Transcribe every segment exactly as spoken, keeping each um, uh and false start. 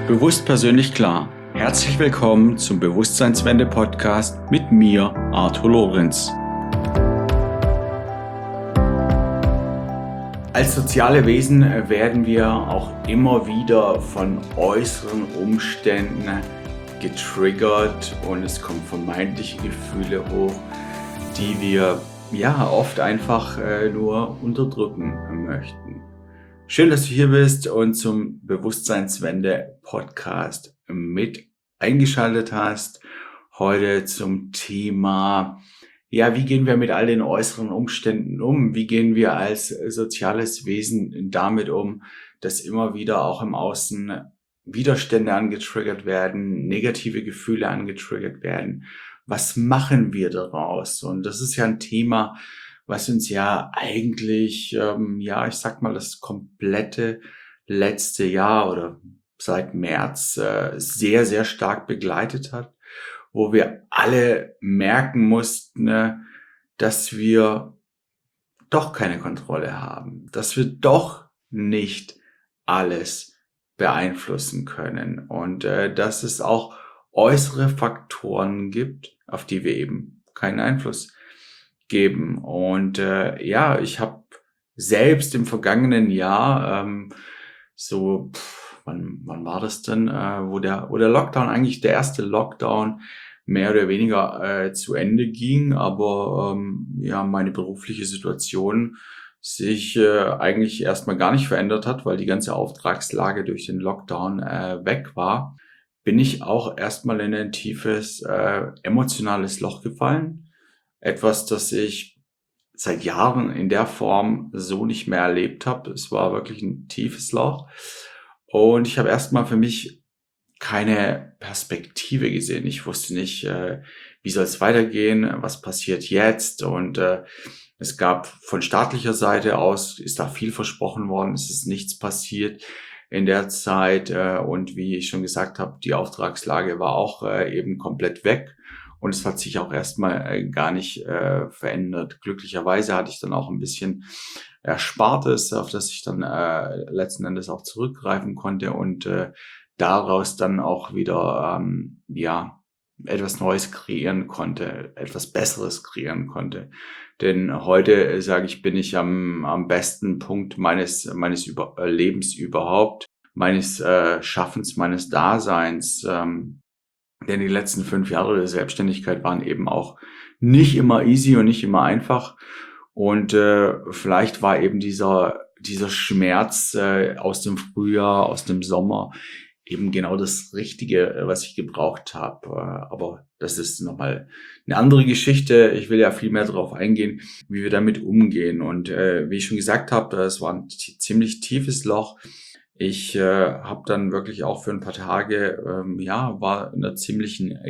Bewusst persönlich klar. Herzlich willkommen zum Bewusstseinswende-Podcast mit mir, Arthur Lorenz. Als soziale Wesen werden wir auch immer wieder von äußeren Umständen getriggert und es kommen vermeintliche Gefühle hoch, die wir ja oft einfach äh, nur unterdrücken möchten. Schön, dass du hier bist und zum Bewusstseinswende-Podcast mit eingeschaltet hast. Heute zum Thema, ja, wie gehen wir mit all den äußeren Umständen um? Wie gehen wir als soziales Wesen damit um, dass immer wieder auch im Außen Widerstände angetriggert werden, negative Gefühle angetriggert werden? Was machen wir daraus? Und das ist ja ein Thema, was uns ja eigentlich, ähm, ja, ich sag mal, das komplette letzte Jahr oder seit März äh, sehr, sehr stark begleitet hat, wo wir alle merken mussten, äh, dass wir doch keine Kontrolle haben, dass wir doch nicht alles beeinflussen können und äh, dass es auch äußere Faktoren gibt, auf die wir eben keinen Einfluss geben. Und äh, ja, ich habe selbst im vergangenen Jahr ähm, so, pff, wann, wann war das denn, äh, wo der, wo der Lockdown, eigentlich der erste Lockdown mehr oder weniger äh, zu Ende ging, aber ähm, ja, meine berufliche Situation sich äh, eigentlich erstmal gar nicht verändert hat, weil die ganze Auftragslage durch den Lockdown äh, weg war, bin ich auch erstmal in ein tiefes äh, emotionales Loch gefallen. Etwas, das ich seit Jahren in der Form so nicht mehr erlebt habe. Es war wirklich ein tiefes Loch. Und ich habe erstmal für mich keine Perspektive gesehen. Ich wusste nicht, äh, wie soll es weitergehen, was passiert jetzt. Und äh, es gab von staatlicher Seite aus, ist da viel versprochen worden, es ist nichts passiert in der Zeit. Äh, und wie ich schon gesagt habe, die Auftragslage war auch äh, eben komplett weg. Und es hat sich auch erstmal äh, gar nicht äh, verändert. Glücklicherweise hatte ich dann auch ein bisschen Erspartes, auf das ich dann äh, letzten Endes auch zurückgreifen konnte und äh, daraus dann auch wieder ähm, ja etwas Neues kreieren konnte, etwas Besseres kreieren konnte. Denn heute, äh, sage ich, bin ich am am besten Punkt meines meines Über äh, Lebens überhaupt, meines äh, Schaffens, meines Daseins. Ähm, Denn die letzten fünf Jahre der Selbstständigkeit waren eben auch nicht immer easy und nicht immer einfach. Und äh, vielleicht war eben dieser dieser Schmerz äh, aus dem Frühjahr, aus dem Sommer eben genau das Richtige, äh, was ich gebraucht habe. Äh, aber das ist nochmal eine andere Geschichte. Ich will ja viel mehr darauf eingehen, wie wir damit umgehen. Und äh, wie ich schon gesagt habe, es war ein t- ziemlich tiefes Loch. Ich äh, habe dann wirklich auch für ein paar Tage, ähm, ja, war in einer ziemlichen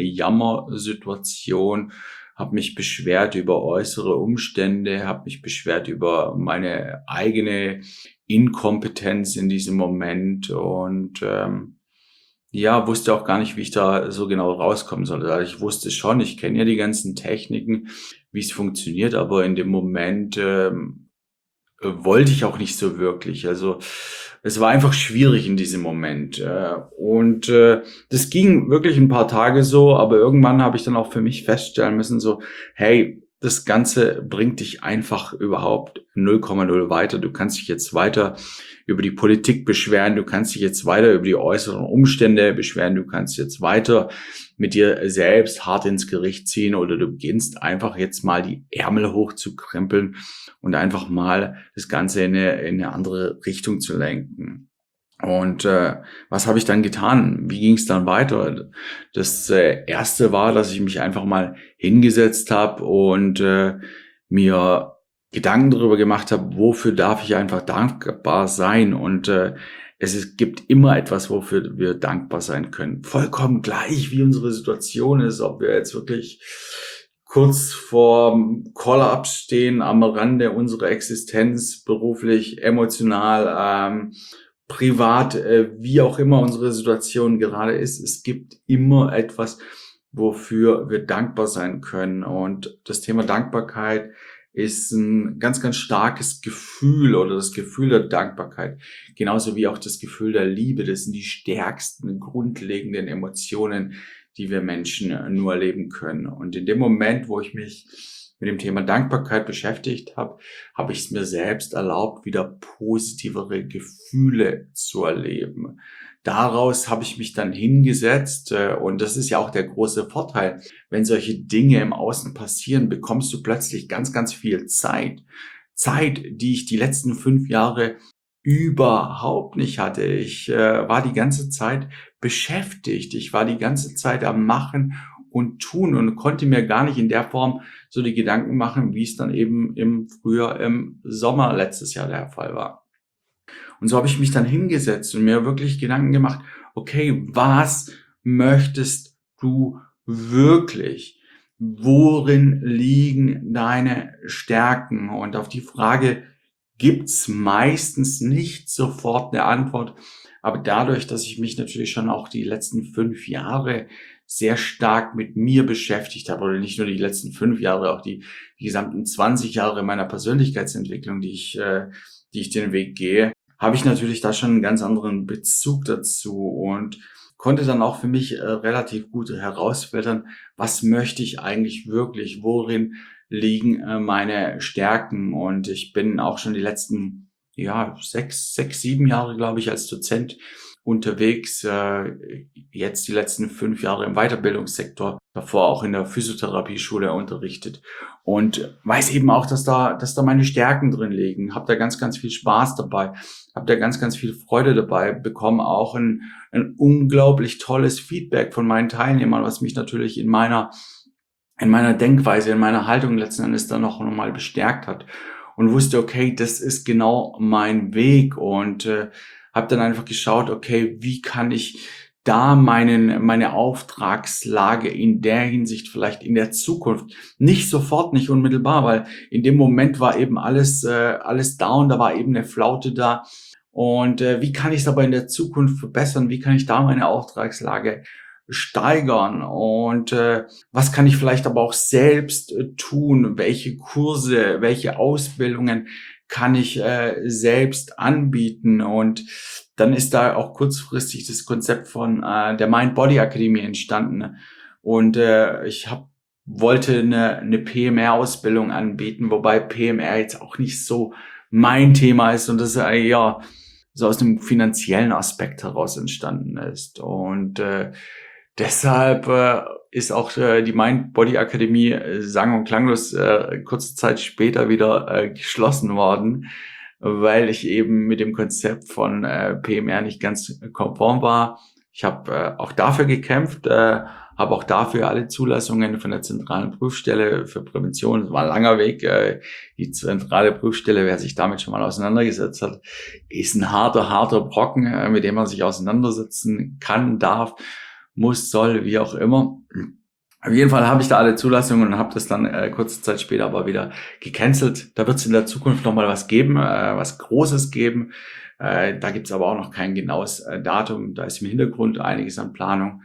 Jammersituation, habe mich beschwert über äußere Umstände, habe mich beschwert über meine eigene Inkompetenz in diesem Moment und ähm, ja, wusste auch gar nicht, wie ich da so genau rauskommen soll. Also ich wusste schon, ich kenne ja die ganzen Techniken, wie es funktioniert, aber in dem Moment ähm, äh, wollte ich auch nicht so wirklich. Also es war einfach schwierig in diesem Moment. äh, Und äh, das ging wirklich ein paar Tage so, aber irgendwann habe ich dann auch für mich feststellen müssen, so, hey, das Ganze bringt dich einfach überhaupt null Komma null weiter. Du kannst dich jetzt weiter über die Politik beschweren, du kannst dich jetzt weiter über die äußeren Umstände beschweren, du kannst jetzt weiter mit dir selbst hart ins Gericht ziehen oder du beginnst einfach jetzt mal die Ärmel hochzukrempeln und einfach mal das Ganze in eine, in eine andere Richtung zu lenken. Und äh, was habe ich dann getan? Wie ging es dann weiter? Das äh, Erste war, dass ich mich einfach mal hingesetzt habe und äh, mir Gedanken darüber gemacht habe, wofür darf ich einfach dankbar sein. Und äh, es ist, gibt immer etwas, wofür wir dankbar sein können. Vollkommen gleich, wie unsere Situation ist, ob wir jetzt wirklich kurz vorm Kollaps stehen, am Rande unserer Existenz, beruflich, emotional, ähm, privat, äh, wie auch immer unsere Situation gerade ist. Es gibt immer etwas, wofür wir dankbar sein können. Und das Thema Dankbarkeit ist ein ganz, ganz starkes Gefühl oder das Gefühl der Dankbarkeit. Genauso wie auch das Gefühl der Liebe. Das sind die stärksten, grundlegenden Emotionen, die wir Menschen nur erleben können. Und in dem Moment, wo ich mich mit dem Thema Dankbarkeit beschäftigt habe, habe ich es mir selbst erlaubt, wieder positivere Gefühle zu erleben. Daraus habe ich mich dann hingesetzt äh, und das ist ja auch der große Vorteil. Wenn solche Dinge im Außen passieren, bekommst du plötzlich ganz, ganz viel Zeit. Zeit, die ich die letzten fünf Jahre überhaupt nicht hatte. Ich äh, war die ganze Zeit beschäftigt. Ich war die ganze Zeit am Machen und Tun und konnte mir gar nicht in der Form so die Gedanken machen, wie es dann eben im Frühjahr, im Sommer letztes Jahr der Fall war. Und so habe ich mich dann hingesetzt und mir wirklich Gedanken gemacht, okay, was möchtest du wirklich? Worin liegen deine Stärken? Und auf die Frage gibt's meistens nicht sofort eine Antwort. Aber dadurch, dass ich mich natürlich schon auch die letzten fünf Jahre sehr stark mit mir beschäftigt habe, oder nicht nur die letzten fünf Jahre, auch die, die gesamten zwanzig Jahre meiner Persönlichkeitsentwicklung, die ich, äh, die ich den Weg gehe, habe ich natürlich da schon einen ganz anderen Bezug dazu und konnte dann auch für mich äh, relativ gut herausfiltern, was möchte ich eigentlich wirklich, worin liegen äh, meine Stärken. Und ich bin auch schon die letzten, ja, sechs, sechs, sieben Jahre, glaube ich, als Dozent unterwegs, äh, jetzt die letzten fünf Jahre im Weiterbildungssektor, davor auch in der Physiotherapieschule unterrichtet und weiß eben auch, dass da, dass da meine Stärken drin liegen, habe da ganz, ganz viel Spaß dabei, habe da ganz, ganz viel Freude dabei, bekomme auch ein, ein unglaublich tolles Feedback von meinen Teilnehmern, was mich natürlich in meiner, in meiner Denkweise, in meiner Haltung letzten Endes dann noch mal bestärkt hat und wusste, okay, das ist genau mein Weg und äh, habe dann einfach geschaut, okay, wie kann ich da meinen, meine Auftragslage in der Hinsicht vielleicht in der Zukunft, nicht sofort, nicht unmittelbar, weil in dem Moment war eben alles, äh, alles down, da war eben eine Flaute da. Und äh, wie kann ich es aber in der Zukunft verbessern? Wie kann ich da meine Auftragslage steigern? Und äh, was kann ich vielleicht aber auch selbst äh, tun? Welche Kurse, welche Ausbildungen kann ich äh, selbst anbieten? Und dann ist da auch kurzfristig das Konzept von äh, der Mind-Body-Akademie entstanden. Und äh, ich hab, wollte eine, eine P M R-Ausbildung anbieten, wobei P M R jetzt auch nicht so mein Thema ist und das äh, ja so aus einem finanziellen Aspekt heraus entstanden ist. Und äh, deshalb äh, ist auch äh, die Mind-Body-Akademie äh, sang- und klanglos äh, kurze Zeit später wieder äh, geschlossen worden, weil ich eben mit dem Konzept von äh, P M R nicht ganz konform war. Ich habe äh, auch dafür gekämpft, äh, habe auch dafür alle Zulassungen von der zentralen Prüfstelle für Prävention, das war ein langer Weg, äh, die zentrale Prüfstelle, wer sich damit schon mal auseinandergesetzt hat, ist ein harter, harter Brocken, äh, mit dem man sich auseinandersetzen kann, darf, muss, soll, wie auch immer. Auf jeden Fall habe ich da alle Zulassungen und habe das dann äh, kurze Zeit später aber wieder gecancelt. Da wird es in der Zukunft nochmal was geben, äh, was Großes geben. Äh, da gibt es aber auch noch kein genaues äh, Datum. Da ist im Hintergrund einiges an Planung.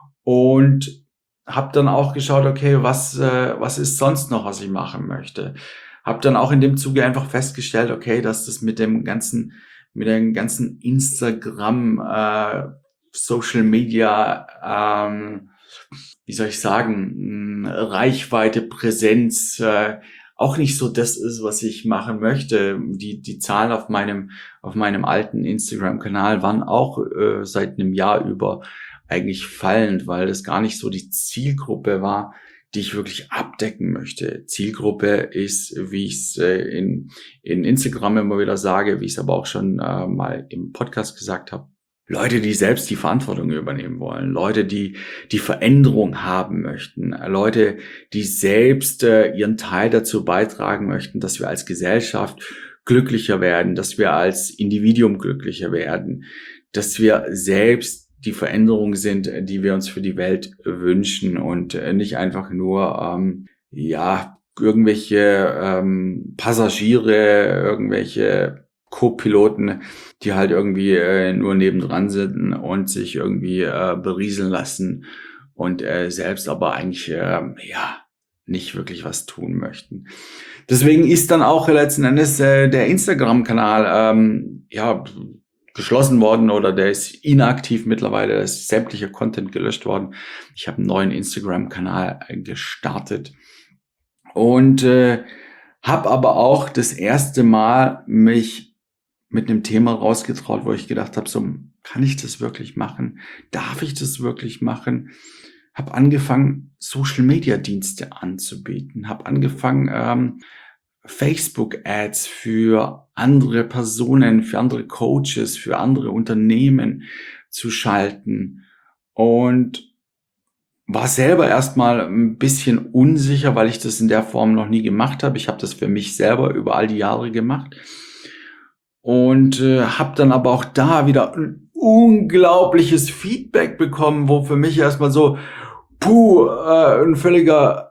Und habe dann auch geschaut, okay, was äh, was ist sonst noch, was ich machen möchte. Habe dann auch in dem Zuge einfach festgestellt, okay, dass das mit dem ganzen mit dem ganzen Instagram, äh, Social Media, ähm, wie soll ich sagen, Reichweite, Präsenz, äh, auch nicht so das ist, was ich machen möchte. Die die Zahlen auf meinem auf meinem alten Instagram-Kanal waren auch äh, seit einem Jahr über eigentlich fallend, weil das gar nicht so die Zielgruppe war, die ich wirklich abdecken möchte. Zielgruppe ist, wie ich es äh, in in Instagram immer wieder sage, wie ich es aber auch schon äh, mal im Podcast gesagt habe, Leute, die selbst die Verantwortung übernehmen wollen, Leute, die die Veränderung haben möchten, Leute, die selbst äh, ihren Teil dazu beitragen möchten, dass wir als Gesellschaft glücklicher werden, dass wir als Individuum glücklicher werden, dass wir selbst die Veränderung sind, die wir uns für die Welt wünschen und äh, nicht einfach nur ähm, ja irgendwelche ähm, Passagiere, irgendwelche Co-Piloten, die halt irgendwie äh, nur nebendran sind und sich irgendwie äh, berieseln lassen und äh, selbst aber eigentlich äh, ja nicht wirklich was tun möchten. Deswegen ist dann auch letzten Endes äh, der Instagram-Kanal ähm, ja geschlossen worden oder der ist inaktiv mittlerweile, da ist sämtlicher Content gelöscht worden. Ich habe einen neuen Instagram-Kanal gestartet und äh, habe aber auch das erste Mal mich mit einem Thema rausgetraut, wo ich gedacht habe, so, kann ich das wirklich machen? Darf ich das wirklich machen? Habe angefangen, Social-Media-Dienste anzubieten, habe angefangen, ähm, Facebook-Ads für andere Personen, für andere Coaches, für andere Unternehmen zu schalten und war selber erstmal ein bisschen unsicher, weil ich das in der Form noch nie gemacht habe. Ich habe das für mich selber über all die Jahre gemacht und äh, habe dann aber auch da wieder ein unglaubliches Feedback bekommen, wo für mich erstmal so, puh, äh, ein völliger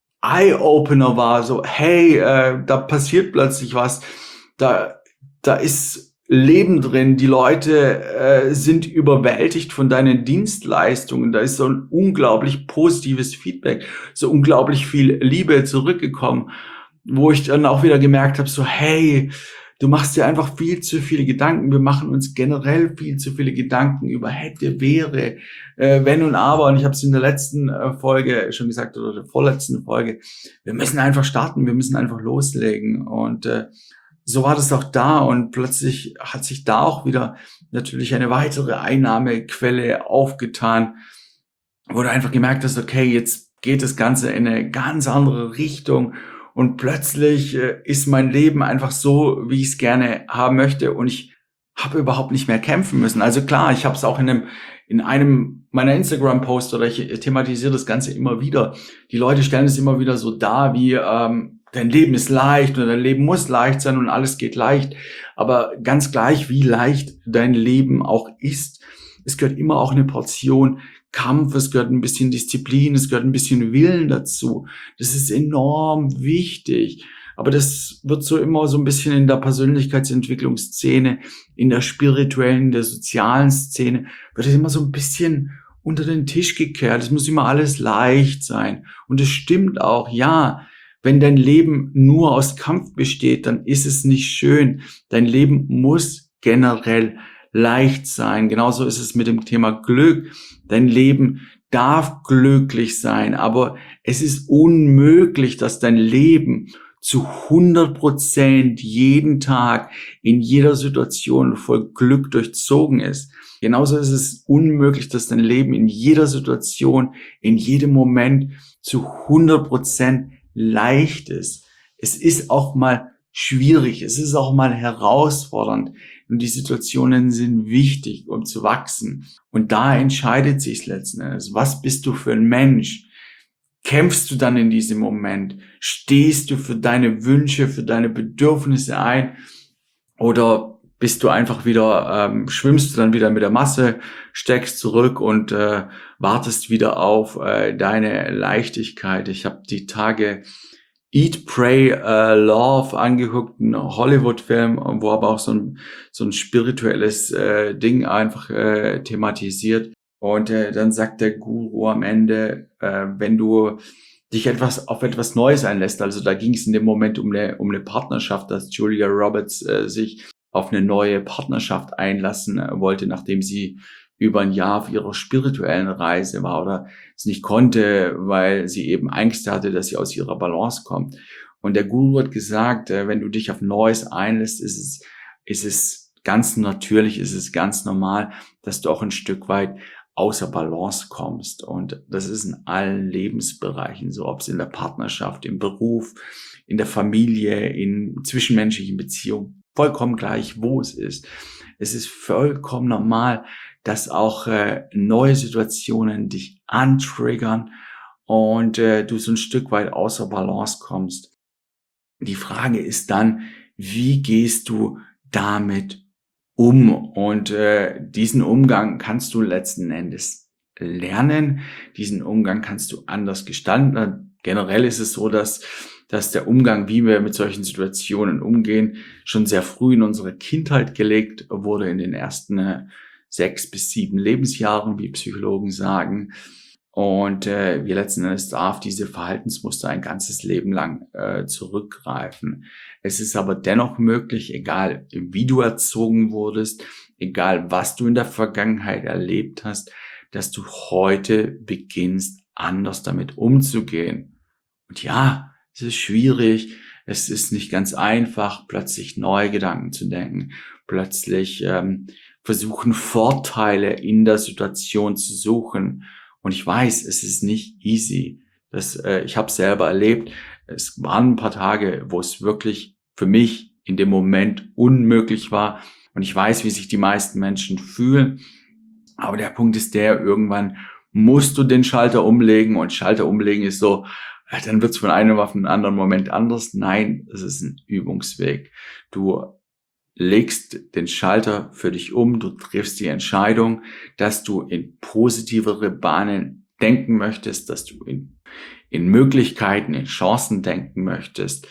Eye-Opener war, so, hey, äh, da passiert plötzlich was, da, da ist Leben drin, die Leute äh, sind überwältigt von deinen Dienstleistungen, da ist so ein unglaublich positives Feedback, so unglaublich viel Liebe zurückgekommen, wo ich dann auch wieder gemerkt habe, so, hey, du machst dir einfach viel zu viele Gedanken. Wir machen uns generell viel zu viele Gedanken über hätte, wäre, äh, wenn und aber. Und ich habe es in der letzten äh, Folge schon gesagt oder der vorletzten Folge. Wir müssen einfach starten. Wir müssen einfach loslegen. Und äh, so war das auch da. Und plötzlich hat sich da auch wieder natürlich eine weitere Einnahmequelle aufgetan, wo du einfach gemerkt hast, okay, jetzt geht das Ganze in eine ganz andere Richtung. Und plötzlich äh, ist mein Leben einfach so, wie ich es gerne haben möchte. Und ich habe überhaupt nicht mehr kämpfen müssen. Also klar, ich habe es auch in einem, in einem meiner Instagram-Posts oder ich thematisiere das Ganze immer wieder. Die Leute stellen es immer wieder so dar, wie ähm, dein Leben ist leicht oder dein Leben muss leicht sein und alles geht leicht. Aber ganz gleich, wie leicht dein Leben auch ist, es gehört immer auch eine Portion Kampf, es gehört ein bisschen Disziplin, es gehört ein bisschen Willen dazu. Das ist enorm wichtig. Aber das wird so immer so ein bisschen in der Persönlichkeitsentwicklungsszene, in der spirituellen, in der sozialen Szene, wird es immer so ein bisschen unter den Tisch gekehrt. Es muss immer alles leicht sein. Und es stimmt auch, ja, wenn dein Leben nur aus Kampf besteht, dann ist es nicht schön. Dein Leben muss generell leicht sein. Genauso ist es mit dem Thema Glück. Dein Leben darf glücklich sein, aber es ist unmöglich, dass dein Leben zu hundert Prozent jeden Tag in jeder Situation voll Glück durchzogen ist. Genauso ist es unmöglich, dass dein Leben in jeder Situation, in jedem Moment zu hundert Prozent leicht ist. Es ist auch mal schwierig, es ist auch mal herausfordernd. Und die Situationen sind wichtig, um zu wachsen. Und da entscheidet sich letzten Endes. Was bist du für ein Mensch? Kämpfst du dann in diesem Moment? Stehst du für deine Wünsche, für deine Bedürfnisse ein? Oder bist du einfach wieder, ähm, schwimmst du dann wieder mit der Masse, steckst zurück und äh, wartest wieder auf äh, deine Leichtigkeit? Ich habe die Tage Eat, Pray, uh, Love angeguckt, ein Hollywood-Film, wo aber auch so ein so ein spirituelles äh, Ding einfach äh, thematisiert. Und äh, dann sagt der Guru am Ende, äh, wenn du dich etwas auf etwas Neues einlässt, also da ging es in dem Moment um eine um eine Partnerschaft, dass Julia Roberts äh, sich auf eine neue Partnerschaft einlassen äh, wollte, nachdem sie über ein Jahr auf ihrer spirituellen Reise war oder es nicht konnte, weil sie eben Angst hatte, dass sie aus ihrer Balance kommt. Und der Guru hat gesagt, wenn du dich auf Neues einlässt, ist es, ist es ganz natürlich, ist es ganz normal, dass du auch ein Stück weit außer Balance kommst. Und das ist in allen Lebensbereichen so, ob es in der Partnerschaft, im Beruf, in der Familie, in zwischenmenschlichen Beziehungen, vollkommen gleich, wo es ist. Es ist vollkommen normal, dass auch äh, neue Situationen dich antriggern und äh, du so ein Stück weit außer Balance kommst. Die Frage ist dann, wie gehst du damit um? Und äh, diesen Umgang kannst du letzten Endes lernen. Diesen Umgang kannst du anders gestalten. Generell ist es so, dass dass der Umgang, wie wir mit solchen Situationen umgehen, schon sehr früh in unsere Kindheit gelegt wurde, in den ersten äh, sechs bis sieben Lebensjahren, wie Psychologen sagen. Und äh, wir letzten Endes darf diese Verhaltensmuster ein ganzes Leben lang äh, zurückgreifen. Es ist aber dennoch möglich, egal wie du erzogen wurdest, egal was du in der Vergangenheit erlebt hast, dass du heute beginnst, anders damit umzugehen. Und ja, es ist schwierig, es ist nicht ganz einfach, plötzlich neue Gedanken zu denken, plötzlich ähm, versuchen, Vorteile in der Situation zu suchen. Und ich weiß, es ist nicht easy. Das, äh, ich habe es selber erlebt. Es waren ein paar Tage, wo es wirklich für mich in dem Moment unmöglich war. Und ich weiß, wie sich die meisten Menschen fühlen. Aber der Punkt ist der, irgendwann musst du den Schalter umlegen. Und Schalter umlegen ist so, ja, dann wird es von einem auf einen anderen Moment anders. Nein, es ist ein Übungsweg. Du legst den Schalter für dich um, du triffst die Entscheidung, dass du in positivere Bahnen denken möchtest, dass du in, in Möglichkeiten, in Chancen denken möchtest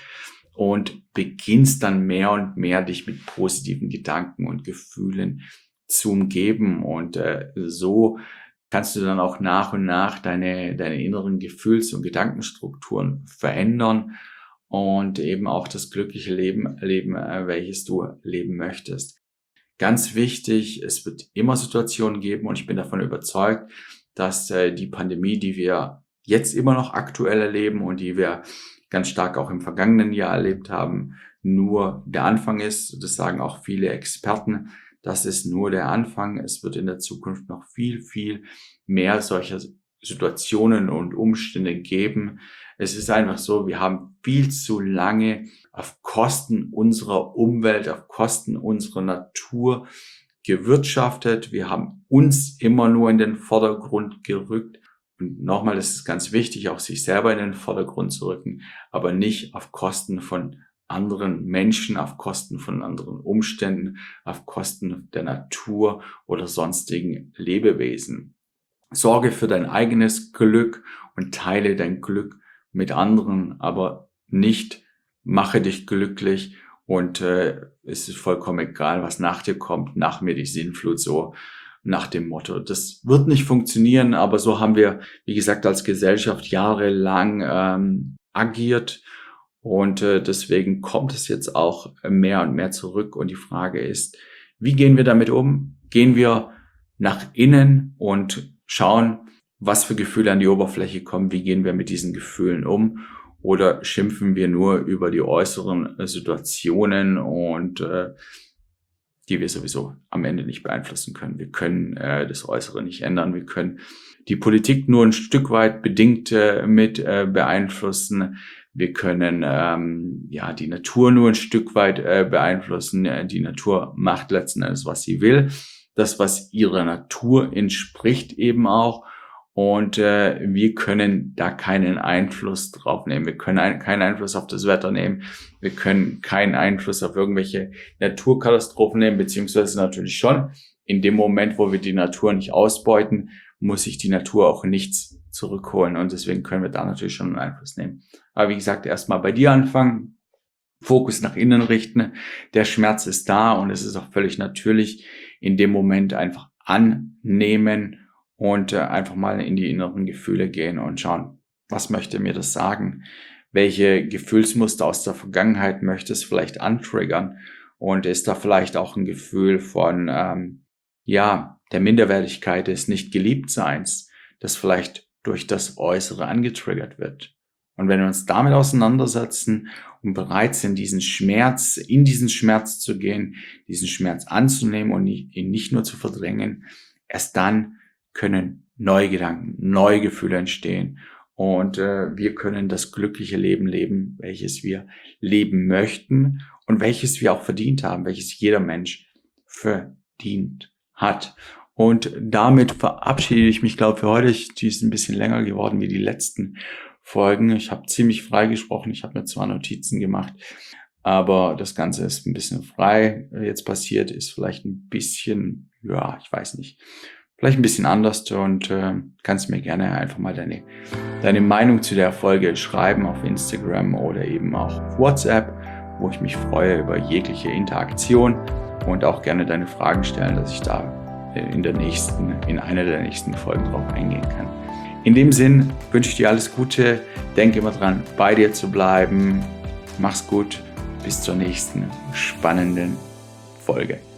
und beginnst dann mehr und mehr dich mit positiven Gedanken und Gefühlen zu umgeben und äh, so kannst du dann auch nach und nach deine, deine inneren Gefühls- und Gedankenstrukturen verändern und eben auch das glückliche Leben leben, welches du leben möchtest. Ganz wichtig, es wird immer Situationen geben und ich bin davon überzeugt, dass äh, die Pandemie, die wir jetzt immer noch aktuell erleben und die wir ganz stark auch im vergangenen Jahr erlebt haben, nur der Anfang ist. Das sagen auch viele Experten. Das ist nur der Anfang. Es wird in der Zukunft noch viel, viel mehr solcher Situationen und Umstände geben. Es ist einfach so, wir haben viel zu lange auf Kosten unserer Umwelt, auf Kosten unserer Natur gewirtschaftet. Wir haben uns immer nur in den Vordergrund gerückt. Und nochmal, es ist ganz wichtig, auch sich selber in den Vordergrund zu rücken, aber nicht auf Kosten von anderen Menschen, auf Kosten von anderen Umständen, auf Kosten der Natur oder sonstigen Lebewesen. Sorge für dein eigenes Glück und teile dein Glück mit anderen, aber nicht mache dich glücklich und äh, es ist vollkommen egal, was nach dir kommt, nach mir die Sinnflut, so nach dem Motto. Das wird nicht funktionieren, aber so haben wir, wie gesagt, als Gesellschaft jahrelang ähm, agiert und äh, deswegen kommt es jetzt auch mehr und mehr zurück und die Frage ist, wie gehen wir damit um? Gehen wir nach innen und schauen, was für Gefühle an die Oberfläche kommen, wie gehen wir mit diesen Gefühlen um oder schimpfen wir nur über die äußeren Situationen und äh, die wir sowieso am Ende nicht beeinflussen können. Wir können äh, das Äußere nicht ändern, wir können die Politik nur ein Stück weit bedingt äh, mit äh, beeinflussen, wir können ähm, ja die Natur nur ein Stück weit äh, beeinflussen, die Natur macht letzten Endes, was sie will. Das, was ihrer Natur entspricht eben auch. Und äh, wir können da keinen Einfluss drauf nehmen. Wir können ein, keinen Einfluss auf das Wetter nehmen. Wir können keinen Einfluss auf irgendwelche Naturkatastrophen nehmen, beziehungsweise natürlich schon. In dem Moment, wo wir die Natur nicht ausbeuten, muss sich die Natur auch nichts zurückholen. Und deswegen können wir da natürlich schon einen Einfluss nehmen. Aber wie gesagt, erstmal bei dir anfangen. Fokus nach innen richten. Der Schmerz ist da und es ist auch völlig natürlich, in dem Moment einfach annehmen und äh, einfach mal in die inneren Gefühle gehen und schauen, was möchte mir das sagen? Welche Gefühlsmuster aus der Vergangenheit möchte es vielleicht antriggern? Und ist da vielleicht auch ein Gefühl von, ähm, ja, der Minderwertigkeit des Nicht-Geliebtseins, das vielleicht durch das Äußere angetriggert wird? Und wenn wir uns damit auseinandersetzen und bereit sind, diesen Schmerz, in diesen Schmerz zu gehen, diesen Schmerz anzunehmen und ihn nicht nur zu verdrängen, erst dann können neue Gedanken, neue Gefühle entstehen. Und äh, wir können das glückliche Leben leben, welches wir leben möchten und welches wir auch verdient haben, welches jeder Mensch verdient hat. Und damit verabschiede ich mich, glaube ich, für heute. Die ist ein bisschen länger geworden wie die letzten Folgen. Ich habe ziemlich frei gesprochen. Ich habe mir zwar Notizen gemacht, aber das Ganze ist ein bisschen frei jetzt passiert, ist vielleicht ein bisschen, ja, ich weiß nicht, vielleicht ein bisschen anders und äh, kannst mir gerne einfach mal deine, deine Meinung zu der Folge schreiben auf Instagram oder eben auch auf WhatsApp, wo ich mich freue über jegliche Interaktion und auch gerne deine Fragen stellen, dass ich da in der nächsten, in einer der nächsten Folgen drauf eingehen kann. In dem Sinn wünsche ich dir alles Gute. Denk immer dran, bei dir zu bleiben. Mach's gut. Bis zur nächsten spannenden Folge.